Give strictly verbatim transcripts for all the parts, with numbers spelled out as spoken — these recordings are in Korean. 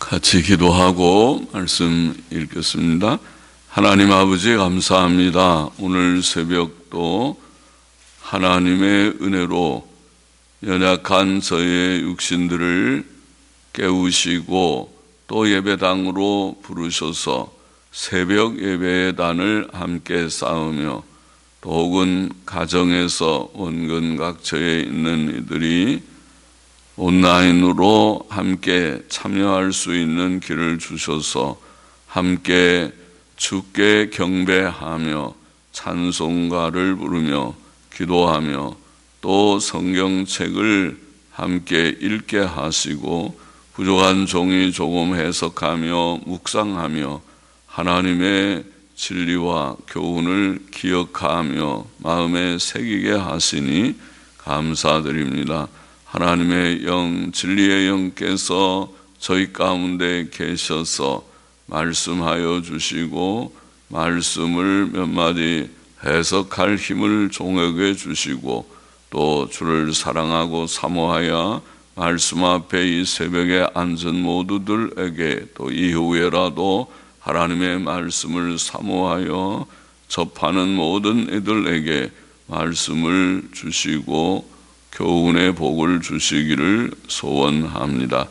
같이 기도하고 말씀 읽겠습니다. 하나님 아버지 감사합니다. 오늘 새벽도 하나님의 은혜로 연약한 저의 육신들을 깨우시고 또 예배당으로 부르셔서 새벽 예배의 단을 함께 쌓으며 또 혹은 가정에서 원근 각처에 있는 이들이 온라인으로 함께 참여할 수 있는 길을 주셔서 함께 주께 경배하며 찬송가를 부르며 기도하며 또 성경책을 함께 읽게 하시고 부족한 종이 조금 해석하며 묵상하며 하나님의 진리와 교훈을 기억하며 마음에 새기게 하시니 감사드립니다. 하나님의 영, 진리의 영께서 저희 가운데 계셔서 말씀하여 주시고 말씀을 몇 마디 해석할 힘을 종에게 주시고 또 주를 사랑하고 사모하여 말씀 앞에 이 새벽에 앉은 모두들에게 또 이후에라도 하나님의 말씀을 사모하여 접하는 모든 이들에게 말씀을 주시고 교훈의 복을 주시기를 소원합니다.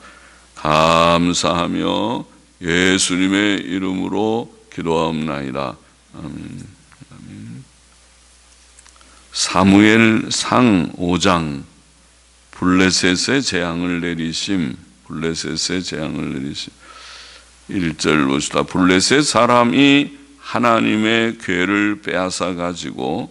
감사하며 예수님의 이름으로 기도하옵나이다. 아멘. 아멘. 사무엘상 오 장 블레셋의 재앙을 내리심, 블레셋의 재앙을 내리심. 일 절 보시다. 블레셋 사람이 하나님의 궤를 빼앗아 가지고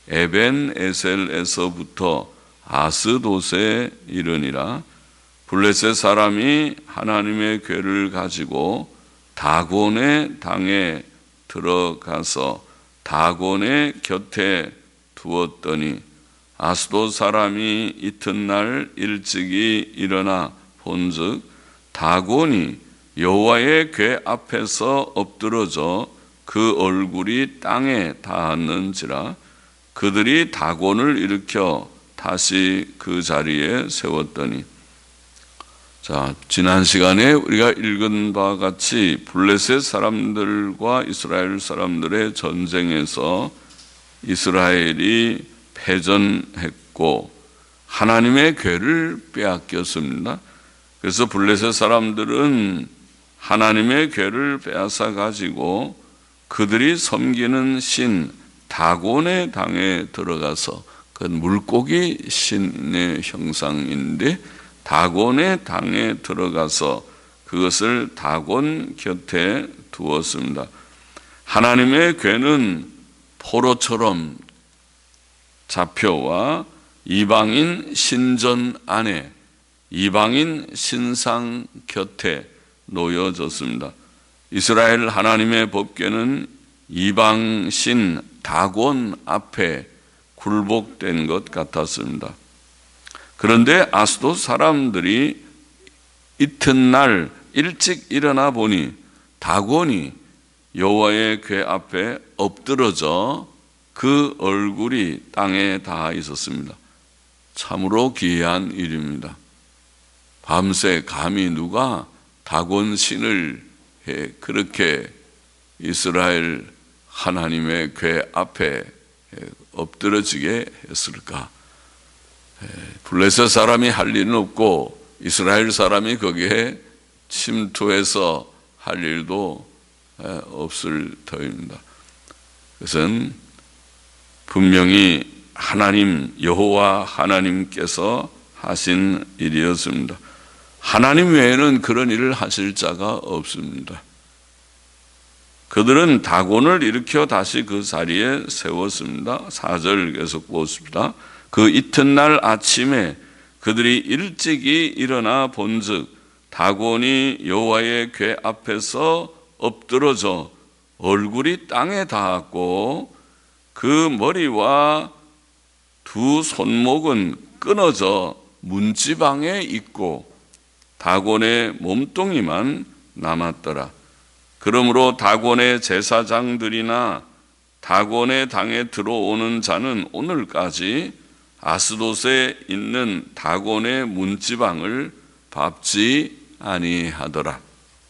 에벤에셀에서부터 아스돗에 이르니라. 블레셋 사람이 하나님의 궤를 가지고 다곤의 당에 들어가서 다곤의 곁에 두었더니 아스돗 사람이 이튿날 일찍이 일어나 본즉 다곤이 여호와의 궤 앞에서 엎드러져 그 얼굴이 땅에 닿았는지라. 그들이 다곤을 일으켜 다시 그 자리에 세웠더니, 자, 지난 시간에 우리가 읽은 바와 같이 블레셋 사람들과 이스라엘 사람들의 전쟁에서 이스라엘이 패전했고 하나님의 궤를 빼앗겼습니다. 그래서 블레셋 사람들은 하나님의 궤를 빼앗아 가지고 그들이 섬기는 신 다곤의 당에 들어가서, 그 물고기 신의 형상인데 다곤의 당에 들어가서 그것을 다곤 곁에 두었습니다. 하나님의 궤는 포로처럼 잡혀와 이방인 신전 안에 이방인 신상 곁에 놓여졌습니다. 이스라엘 하나님의 법궤는 이방신 다곤 앞에 굴복된 것 같았습니다. 그런데 아스돗 사람들이 이튿날 일찍 일어나 보니 다곤이 여호와의 궤 앞에 엎드러져 그 얼굴이 땅에 닿아 있었습니다. 참으로 기이한 일입니다. 밤새 감히 누가 다곤 신을 그렇게 이스라엘 하나님의 궤 앞에 엎드러지게 했을까? 블레셋 사람이 할 일은 없고 이스라엘 사람이 거기에 침투해서 할 일도 없을 터입니다. 그것은 분명히 하나님 여호와 하나님께서 하신 일이었습니다. 하나님 외에는 그런 일을 하실 자가 없습니다. 그들은 다곤을 일으켜 다시 그 자리에 세웠습니다. 사 절 계속 보십니다. 그 이튿날 아침에 그들이 일찍이 일어나 본즉 다곤이 여호와의 궤 앞에서 엎드러져 얼굴이 땅에 닿았고 그 머리와 두 손목은 끊어져 문지방에 있고 다곤의 몸뚱이만 남았더라. 그러므로 다곤의 제사장들이나 다곤의 당에 들어오는 자는 오늘까지 아스돗에 있는 다곤의 문지방을 밟지 아니하더라.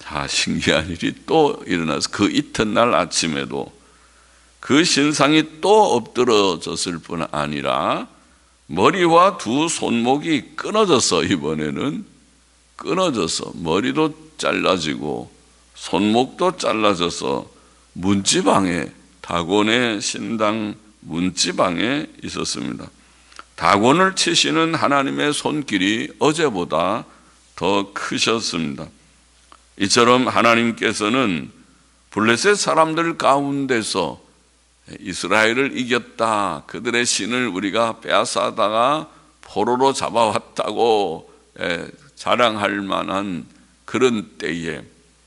자, 신기한 일이 또 일어나서 그 이튿날 아침에도 그 신상이 또 엎드러졌을 뿐 아니라 머리와 두 손목이 끊어졌어. 이번에는 끊어져서 머리도 잘라지고 손목도 잘라져서 문지방에, 다곤의 신당 문지방에 있었습니다. 다곤을 치시는 하나님의 손길이 어제보다 더 크셨습니다. 이처럼 하나님께서는 블레셋 사람들 가운데서 이스라엘을 이겼다, 그들의 신을 우리가 빼앗아다가 포로로 잡아왔다고 자랑할 만한 그런 때에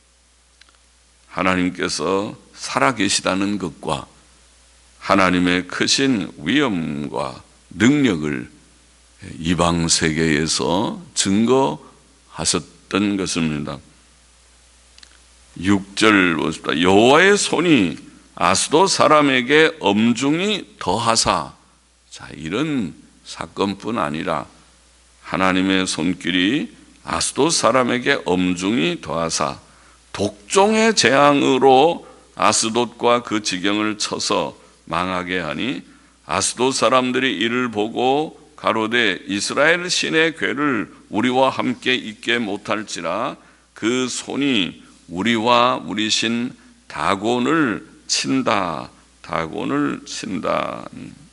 하나님께서 살아계시다는 것과 하나님의 크신 위엄과 능력을 이방 세계에서 증거하셨던 것입니다. 육 절 보십시다. 여호와의 손이 아스돗 사람에게 엄중히 더하사, 자, 이런 사건뿐 아니라 하나님의 손길이 아스돗 사람에게 엄중히 더하사 독종의 재앙으로 아스돗과 그 지경을 쳐서 망하게 하니 아스돗 사람들이 이를 보고 가로되 이스라엘 신의 괴를 우리와 함께 있게 못할지라 그 손이 우리와 우리 신 다곤을 친다. 다곤을 친다.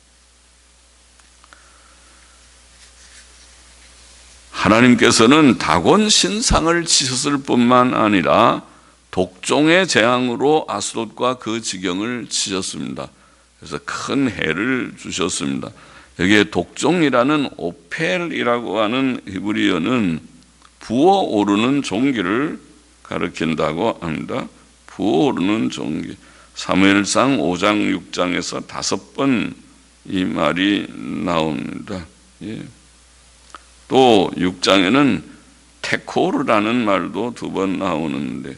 하나님께서는 다곤 신상을 치셨을 뿐만 아니라 독종의 재앙으로 아스돗과 그 지경을 치셨습니다. 그래서 큰 해를 주셨습니다. 여기에 독종이라는 오펠이라고 하는 히브리어는 부어오르는 종기를 가리킨다고 합니다. 부어오르는 종기. 사무엘상 오 장 육 장에서 다섯 번 이 말이 나옵니다. 예. 또 육 장에는 테코르라는 말도 두 번 나오는데,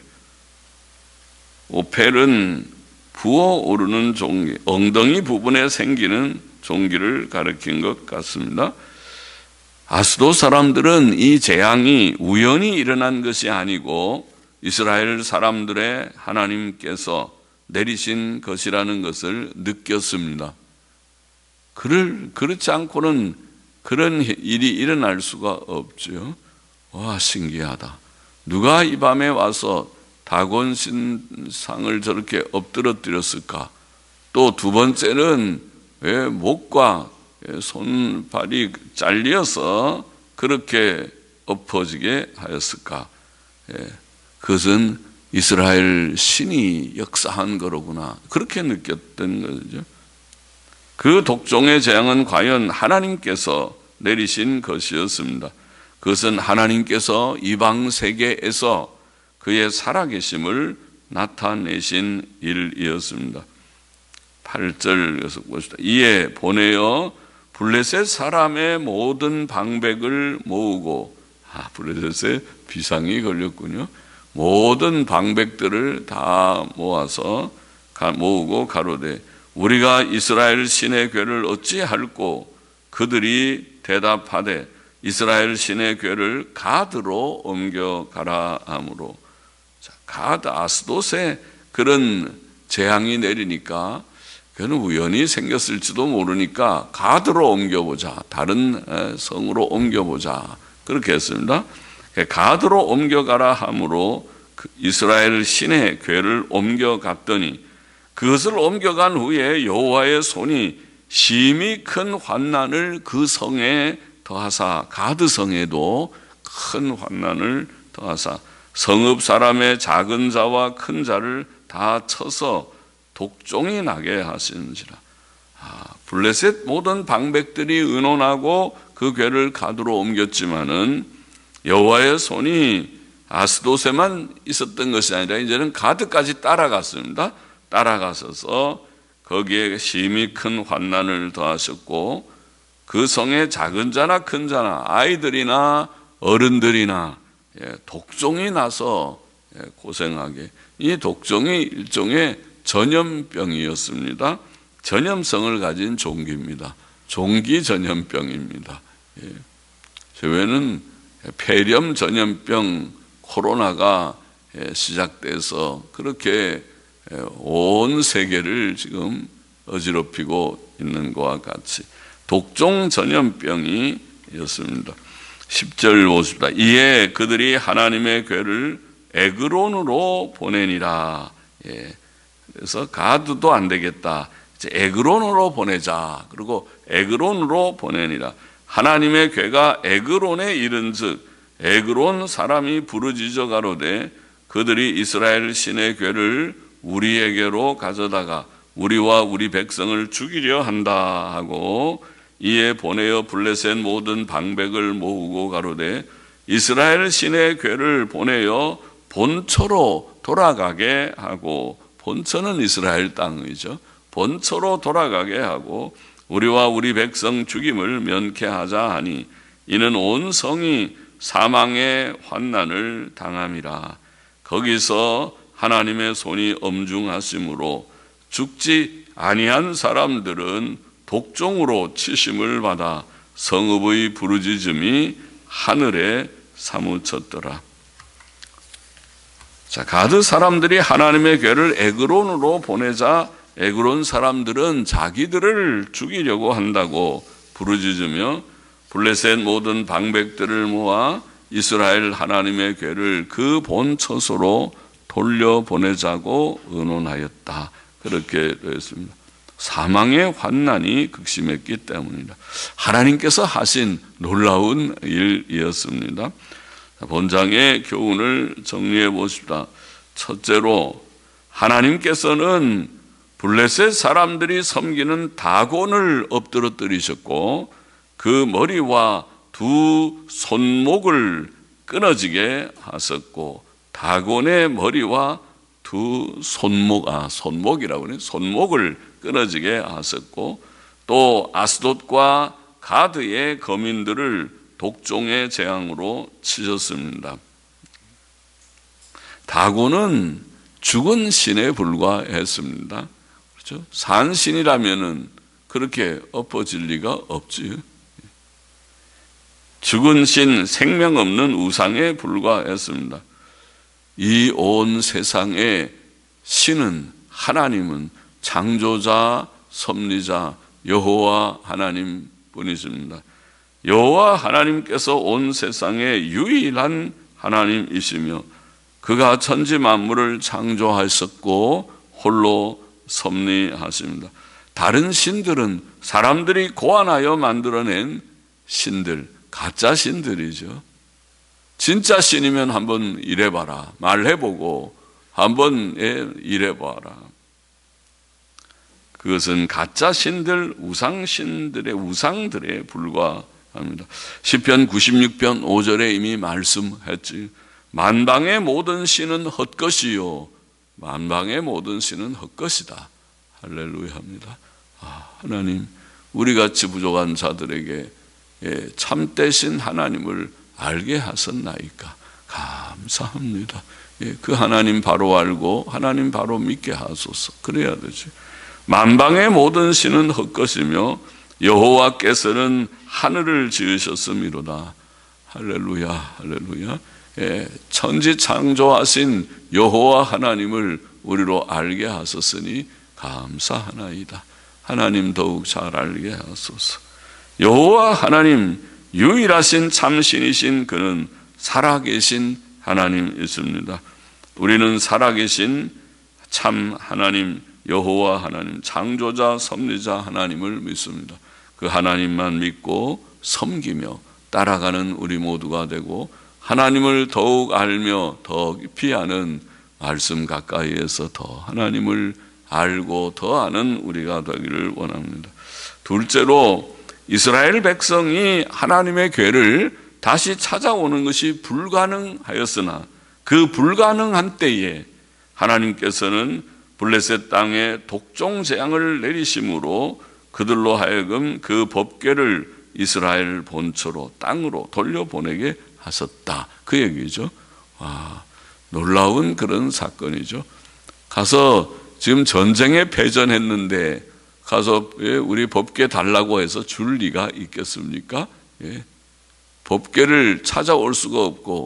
오펠은 부어오르는 종기, 엉덩이 부분에 생기는 종기를 가리킨 것 같습니다. 아스돗 사람들은 이 재앙이 우연히 일어난 것이 아니고 이스라엘 사람들의 하나님께서 내리신 것이라는 것을 느꼈습니다. 그를, 그렇지 않고는 그런 일이 일어날 수가 없죠. 와, 신기하다. 누가 이 밤에 와서 다곤 신상을 저렇게 엎드러뜨렸을까? 또 두 번째는 왜 목과 손발이 잘려서 그렇게 엎어지게 하였을까? 그것은 이스라엘 신이 역사한 거로구나, 그렇게 느꼈던 거죠. 그 독종의 재앙은 과연 하나님께서 내리신 것이었습니다. 그것은 하나님께서 이방 세계에서 그의 살아계심을 나타내신 일이었습니다. 팔 절에서 보시다. 이에 보내어 블레셋 사람의 모든 방백을 모으고, 아, 블레셋에 비상이 걸렸군요. 모든 방백들을 다 모아서 모으고 가로되 우리가 이스라엘 신의 궤를 어찌할꼬? 그들이 대답하되 이스라엘 신의 궤를 가드로 옮겨가라 하므로, 자, 가드, 아스돗에 그런 재앙이 내리니까 그는 우연히 생겼을지도 모르니까 가드로 옮겨보자, 다른 성으로 옮겨보자, 그렇게 했습니다. 가드로 옮겨가라 하므로 이스라엘 신의 궤를 옮겨갔더니 그것을 옮겨간 후에 여호와의 손이 심히 큰 환난을 그 성에 더하사, 가드 성에도 큰 환난을 더하사 성읍 사람의 작은 자와 큰 자를 다 쳐서 독종이 나게 하시는지라. 아, 블레셋 모든 방백들이 의논하고 그 궤를 가드로 옮겼지만은 여호와의 손이 아스돗에만 있었던 것이 아니라 이제는 가드까지 따라갔습니다. 따라가셔서 거기에 심히 큰 환난을 더하셨고 그 성에 작은 자나 큰 자나 아이들이나 어른들이나 독종이 나서 고생하게, 이 독종이 일종의 전염병이었습니다. 전염성을 가진 종기입니다. 종기 전염병입니다. 제 외에는 폐렴 전염병, 코로나가 시작돼서 그렇게 온 세계를 지금 어지럽히고 있는 것과 같이 독종 전염병이었습니다. 십 절 보십니다. 이에 그들이 하나님의 궤를 에그론으로 보내니라. 예. 그래서 가드도 안 되겠다. 이제 에그론으로 보내자. 그리고 에그론으로 보내니라. 하나님의 궤가 에그론에 이른즉 에그론 사람이 부르짖어 가로되 그들이 이스라엘 신의 궤를 우리에게로 가져다가 우리와 우리 백성을 죽이려 한다 하고 이에 보내어 블레셋 모든 방백을 모으고 가로되 이스라엘 신의 궤를 보내어 본처로 돌아가게 하고, 본처는 이스라엘 땅이죠. 본처로 돌아가게 하고 우리와 우리 백성 죽임을 면케하자 하니 이는 온 성이 사망의 환난을 당함이라. 거기서 하나님의 손이 엄중하심으로 죽지 아니한 사람들은 독종으로 치심을 받아 성읍의 부르짖음이 하늘에 사무쳤더라. 자, 가드 사람들이 하나님의 궤를 에그론으로 보내자 에그론 사람들은 자기들을 죽이려고 한다고 부르짖으며 블레셋 모든 방백들을 모아 이스라엘 하나님의 궤를 그 본처소로 돌려보내자고 의논하였다. 그렇게 되었습니다. 사망의 환난이 극심했기 때문이다. 하나님께서 하신 놀라운 일이었습니다. 본장의 교훈을 정리해 보십시다. 첫째로 하나님께서는 블레셋 사람들이 섬기는 다곤을 엎드러뜨리셨고 그 머리와 두 손목을 끊어지게 하셨고, 다곤의 머리와 두 손목, 아, 손목이라고 하네. 손목을 끊어지게 하셨고, 또 아스돗과 가드의 거민들을 독종의 재앙으로 치셨습니다. 다곤은 죽은 신에 불과했습니다. 그렇죠? 산 신이라면은 그렇게 엎어질 리가 없지요. 죽은 신, 생명 없는 우상에 불과했습니다. 이 온 세상의 신은, 하나님은 창조자, 섭리자 여호와 하나님 뿐이십니다. 여호와 하나님께서 온 세상의 유일한 하나님이시며 그가 천지 만물을 창조하셨고 홀로 섭리하십니다. 다른 신들은 사람들이 고안하여 만들어낸 신들, 가짜 신들이죠. 진짜 신이면 한번 일해봐라. 말해보고 한번 일해봐라. 그것은 가짜 신들, 우상신들의 우상들에 불과합니다. 시편 구십육 편 오 절에 이미 말씀했지. 만방의 모든 신은 헛것이요 만방의 모든 신은 헛것이다. 할렐루야 합니다. 아, 하나님, 우리같이 부족한 자들에게 참되신 하나님을 알게 하셨나이까. 감사합니다. 그 하나님 바로 알고 하나님 바로 믿게 하소서. 그래야 되지. 만방의 모든 신은 헛것이며 여호와께서는 하늘을 지으셨음이로다. 할렐루야, 할렐루야. 예, 천지 창조하신 여호와 하나님을 우리로 알게 하셨으니 감사하나이다. 하나님 더욱 잘 알게 하소서. 여호와 하나님, 유일하신 참신이신 그는 살아계신 하나님이십니다. 우리는 살아계신 참 하나님, 여호와 하나님, 창조자, 섭리자 하나님을 믿습니다. 그 하나님만 믿고 섬기며 따라가는 우리 모두가 되고 하나님을 더욱 알며 더 깊이 아는, 말씀 가까이에서 더 하나님을 알고 더 아는 우리가 되기를 원합니다. 둘째로 이스라엘 백성이 하나님의 궤를 다시 찾아오는 것이 불가능하였으나 그 불가능한 때에 하나님께서는 블레셋 땅에 독종 재앙을 내리심으로 그들로 하여금 그 법궤를 이스라엘 본처로 땅으로 돌려보내게 하셨다. 그 얘기죠. 와, 놀라운 그런 사건이죠. 가서 지금 전쟁에 패전했는데 가서 우리 법궤 달라고 해서 줄 리가 있겠습니까? 예. 법궤를 찾아올 수가 없고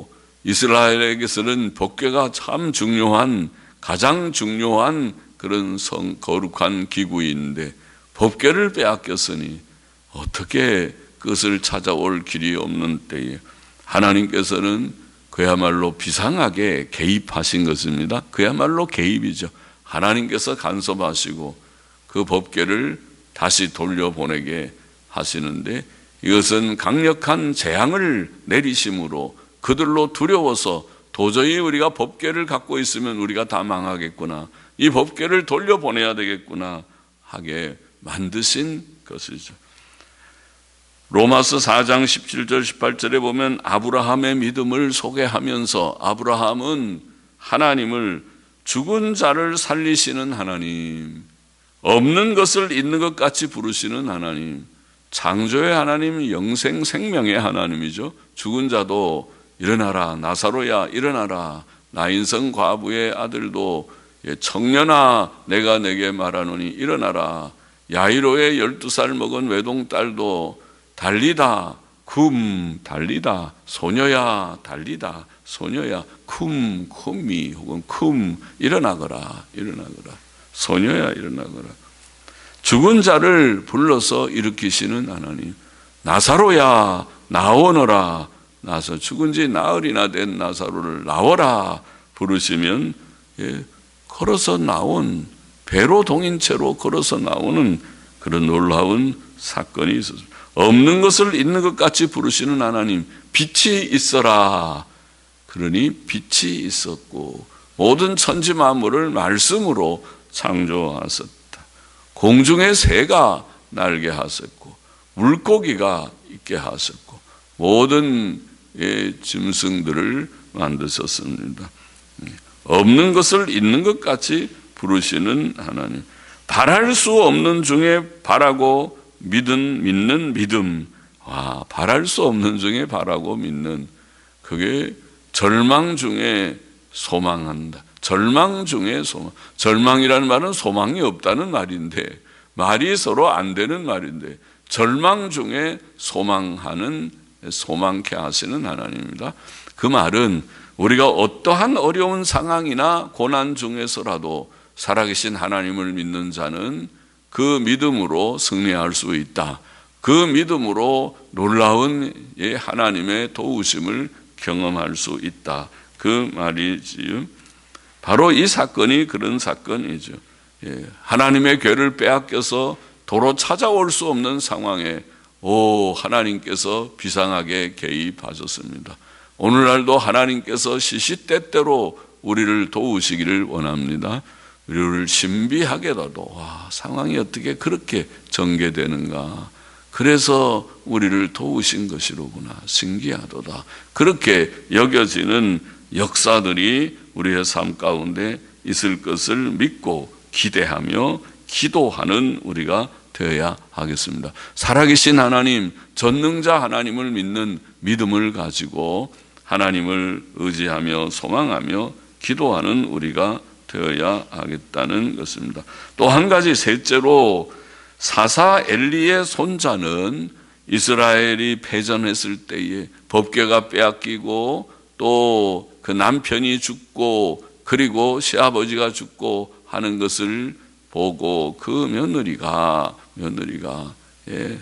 이스라엘에게서는 법궤가 참 중요한, 가장 중요한 그런 성, 거룩한 기구인데 법궤를 빼앗겼으니 어떻게 그것을 찾아올 길이 없는 때에 하나님께서는 그야말로 비상하게 개입하신 것입니다. 그야말로 개입이죠. 하나님께서 간섭하시고 그 법궤를 다시 돌려보내게 하시는데, 이것은 강력한 재앙을 내리심으로 그들로 두려워서 도저히 우리가 법궤를 갖고 있으면 우리가 다 망하겠구나, 이 법궤를 돌려보내야 되겠구나 하게 만드신 것이죠. 로마서 사 장 십칠 절 십팔 절에 보면 아브라함의 믿음을 소개하면서, 아브라함은 하나님을 죽은 자를 살리시는 하나님, 없는 것을 있는 것 같이 부르시는 하나님, 창조의 하나님, 영생 생명의 하나님이죠. 죽은 자도 일어나라, 나사로야 일어나라, 나인성 과부의 아들도 청년아 내가 내게 말하노니 일어나라, 야이로의 열두 살 먹은 외동딸도 달리다 쿰 달리다, 소녀야 달리다, 소녀야 쿰 쿰이 혹은 쿰 일어나거라, 일어나거라, 소녀야 일어나거라. 죽은 자를 불러서 일으키시는 하나님, 나사로야 나오너라, 나서 죽은 지 나흘이나 된 나사로를 나오라 부르시면, 예, 걸어서 나온, 배로 동인 채로 걸어서 나오는 그런 놀라운 사건이 있었습니다. 없는 것을 있는 것 같이 부르시는 하나님, 빛이 있어라. 그러니 빛이 있었고 모든 천지 만물을 말씀으로 창조하셨다. 공중의 새가 날게 하셨고 물고기가 있게 하셨고 모든 짐승들을 만드셨습니다. 없는 것을 있는 것 같이 부르시는 하나님, 바랄 수 없는 중에 바라고 믿은, 믿는 믿음. 와, 바랄 수 없는 중에 바라고 믿는, 그게 절망 중에 소망한다. 절망 중에 소망. 절망이라는 말은 소망이 없다는 말인데, 말이 서로 안 되는 말인데, 절망 중에 소망하는, 소망케 하시는 하나님입니다. 그 말은 우리가 어떠한 어려운 상황이나 고난 중에서라도 살아계신 하나님을 믿는 자는 그 믿음으로 승리할 수 있다. 그 믿음으로 놀라운 하나님의 도우심을 경험할 수 있다. 그 말이지요. 바로 이 사건이 그런 사건이죠. 하나님의 궤를 빼앗겨서 도로 찾아올 수 없는 상황에 오, 하나님께서 비상하게 개입하셨습니다. 오늘날도 하나님께서 시시때때로 우리를 도우시기를 원합니다. 우리를 신비하게라도, 와, 상황이 어떻게 그렇게 전개되는가, 그래서 우리를 도우신 것이로구나, 신기하도다, 그렇게 여겨지는 역사들이 우리의 삶 가운데 있을 것을 믿고 기대하며 기도하는 우리가 되어야 하겠습니다. 살아계신 하나님, 전능자 하나님을 믿는 믿음을 가지고 하나님을 의지하며 소망하며 기도하는 우리가 되어야 하겠다는 것입니다. 또 한 가지, 셋째로 사사 엘리의 손자는 이스라엘이 패전했을 때에 법궤가 빼앗기고 또 그 남편이 죽고 그리고 시아버지가 죽고 하는 것을 보고 그 며느리가 며느리가 예,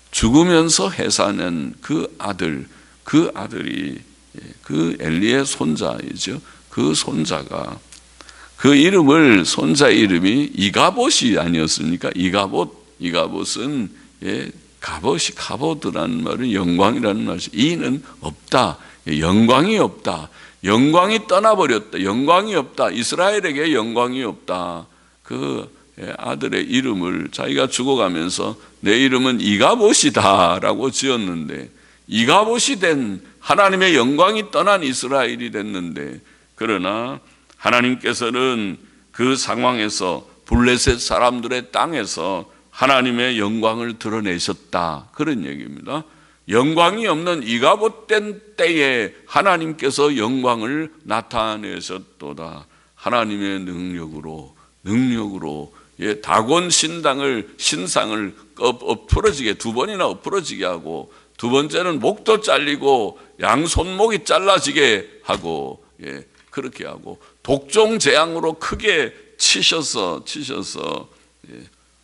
죽으면서 해산한 그 아들, 그 아들이 예, 그 엘리의 손자이죠. 그 손자가, 그 이름을, 손자 이름이 이가봇이 아니었습니까? 이가봇, 이가봇은 예, 가봇이, 가봇이라는 말은 영광이라는 말이죠. 이는 없다, 영광이 없다, 영광이 떠나버렸다, 영광이 없다, 이스라엘에게 영광이 없다. 그 아들의 이름을 자기가 죽어가면서 내 이름은 이가봇이다 라고 지었는데, 이가봇이 된, 하나님의 영광이 떠난 이스라엘이 됐는데, 그러나 하나님께서는 그 상황에서 블레셋 사람들의 땅에서 하나님의 영광을 드러내셨다, 그런 얘기입니다. 영광이 없는 이가봇된 때에 하나님께서 영광을 나타내셨도다. 하나님의 능력으로, 능력으로 예, 다곤 신당을, 신상을 엎어지게, 두 번이나 엎어지게 하고 두 번째는 목도 잘리고 양손목이 잘라지게 하고, 예, 그렇게 하고 독종 재앙으로 크게 치셔서 치셔서 예,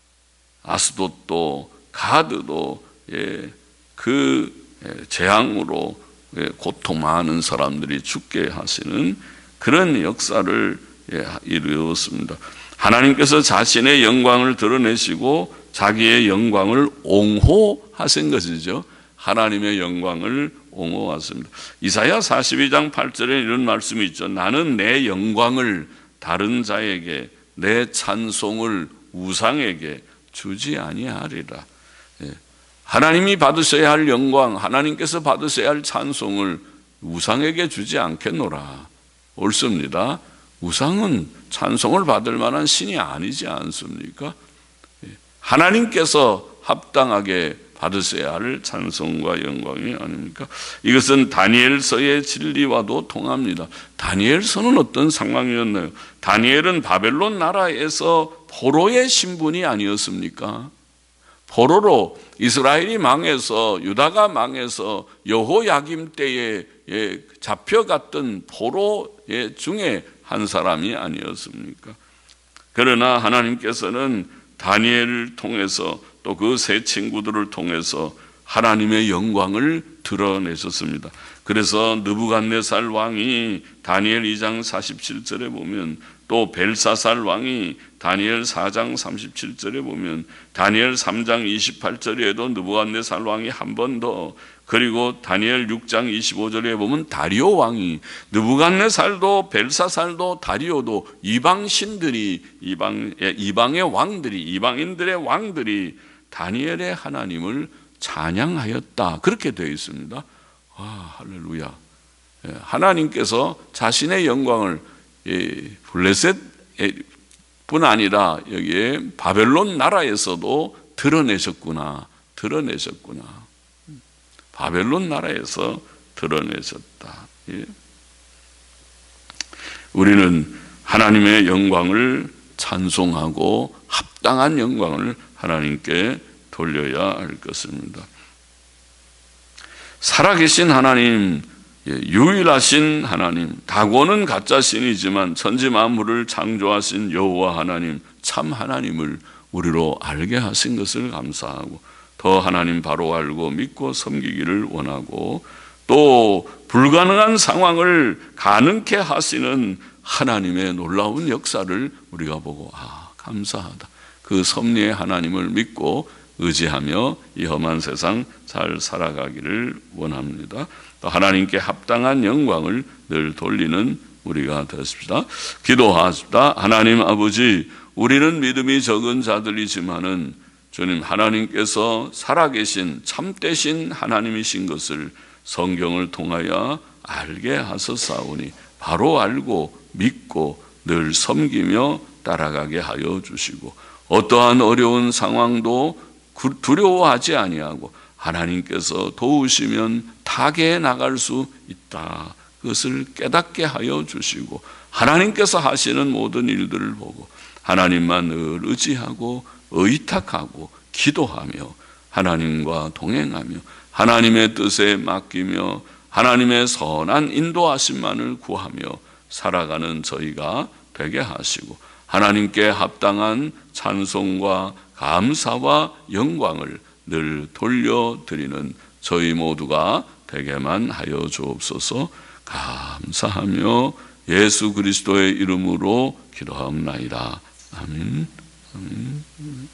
아스돗도 가드도 예, 그 재앙으로 예, 고통 많은 사람들이 죽게 하시는 그런 역사를 예, 이루었습니다. 하나님께서 자신의 영광을 드러내시고 자기의 영광을 옹호하신 것이죠. 하나님의 영광을 옹호하십니다. 이사야 사십이 장 팔 절에 이런 말씀이 있죠. 나는 내 영광을 다른 자에게, 내 찬송을 우상에게 주지 아니하리라. 예. 하나님이 받으셔야 할 영광, 하나님께서 받으셔야 할 찬송을 우상에게 주지 않겠노라. 옳습니다. 우상은 찬송을 받을 만한 신이 아니지 않습니까? 예. 하나님께서 합당하게 받으셔야 할 찬송과 영광이 아닙니까? 이것은 다니엘서의 진리와도 통합니다. 다니엘서는 어떤 상황이었나요? 다니엘은 바벨론 나라에서 포로의 신분이 아니었습니까? 포로로 이스라엘이 망해서, 유다가 망해서 여호야김 때에 잡혀갔던 포로 중에 한 사람이 아니었습니까? 그러나 하나님께서는 다니엘을 통해서 또 그 세 친구들을 통해서 하나님의 영광을 드러내셨습니다. 그래서 느부갓네살 왕이 다니엘 이 장 사십칠 절에 보면, 또 벨사살 왕이 다니엘 사 장 삼십칠 절에 보면, 다니엘 삼 장 이십팔 절에도 느부갓네살 왕이 한 번 더, 그리고 다니엘 육 장 이십오 절에 보면 다리오 왕이, 느부갓네살도 벨사살도 다리오도 이방 신들이, 이방, 이방의 왕들이, 이방인들의 왕들이 다니엘의 하나님을 찬양하였다. 그렇게 되어 있습니다. 아, 할렐루야. 하나님께서 자신의 영광을 블레셋 뿐 아니라 여기에 바벨론 나라에서도 드러내셨구나. 드러내셨구나. 바벨론 나라에서 드러내셨다. 예. 우리는 하나님의 영광을 찬송하고 합당한 영광을 하나님께 돌려야 할 것입니다. 살아계신 하나님, 유일하신 하나님, 다고는 가짜 신이지만 천지 만물을 창조하신 여호와 하나님, 참 하나님을 우리로 알게 하신 것을 감사하고, 더 하나님 바로 알고 믿고 섬기기를 원하고, 또 불가능한 상황을 가능케 하시는 하나님의 놀라운 역사를 우리가 보고, 아, 감사하다. 그 섭리의 하나님을 믿고 의지하며 이 험한 세상 잘 살아가기를 원합니다. 또 하나님께 합당한 영광을 늘 돌리는 우리가 되십시다. 기도하십시다. 하나님 아버지, 우리는 믿음이 적은 자들이지만은 주님, 하나님께서 살아계신 참되신 하나님이신 것을 성경을 통하여 알게 하셨사오니 바로 알고 믿고 늘 섬기며 따라가게 하여 주시고, 어떠한 어려운 상황도 두려워하지 아니하고 하나님께서 도우시면 타개해 나갈 수 있다. 그것을 깨닫게 하여 주시고, 하나님께서 하시는 모든 일들을 보고 하나님만 늘 의지하고 의탁하고 기도하며 하나님과 동행하며 하나님의 뜻에 맡기며 하나님의 선한 인도하심만을 구하며 살아가는 저희가 되게 하시고, 하나님께 합당한 찬송과 감사와 영광을 늘 돌려드리는 저희 모두가 되게만 하여 주옵소서. 감사하며 예수 그리스도의 이름으로 기도하옵나이다. 아멘. 아멘.